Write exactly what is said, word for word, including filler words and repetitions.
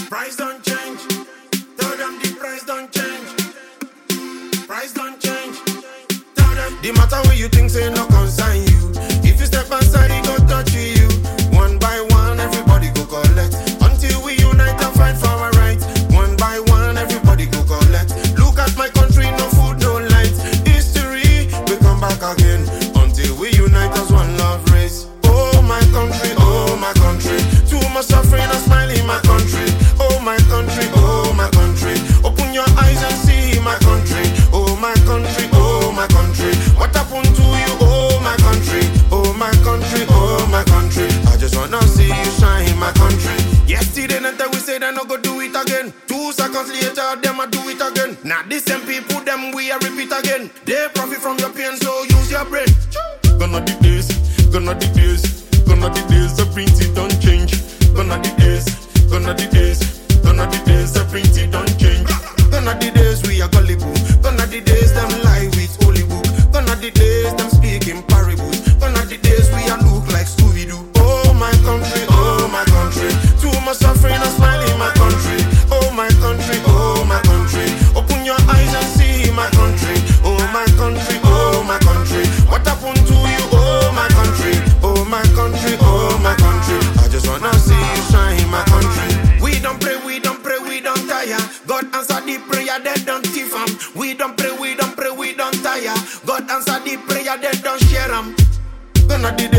Price don't change. Tell them the price don't change. Price don't change. Tell them the matter where you think say no concern you. If you step aside, it go touch you. One by one, everybody go collect. Until we unite and fight for our rights. One by one, everybody go collect. Look at my country, no food, no light. History, we come back again. Until we unite as one love race. Oh my country, oh my country. Too much suffering and smile in my country. Oh my country, oh my country. Open your eyes and see my country. Oh my country, oh my country. What happened to you, oh my country. Oh my country, oh my country. I just wanna see you shine, my country. Yesterday night we said I no go do it again. Two seconds later, them a do it again. Now these same people, them we a repeat again. They profit from your pain, so use your brain. Gonna the days, gonna the days, gonna the days, the print it don't change. Gonna the days, gonna the days, gonna the days, the print it don't change. Gonna the days we are gullible. Gonna the days them lie with holy book. Gonna the days them speak in parables. Gonna the days we are look like Scooby-Doo. Oh my country, oh my country. Too much suffering and smile in my country. Oh my country, oh my country. Open your eyes and see my country. Oh my country, oh my country. What happened to you, oh my country. Oh my country, oh my country. I just wanna see you shine, my country. We don't pray, we don't pray, we don't tire. God answer the prayer, they don't thief 'em. We don't pray, we don't pray, we don't tire. God answer the prayer, they don't share 'em. Gonna do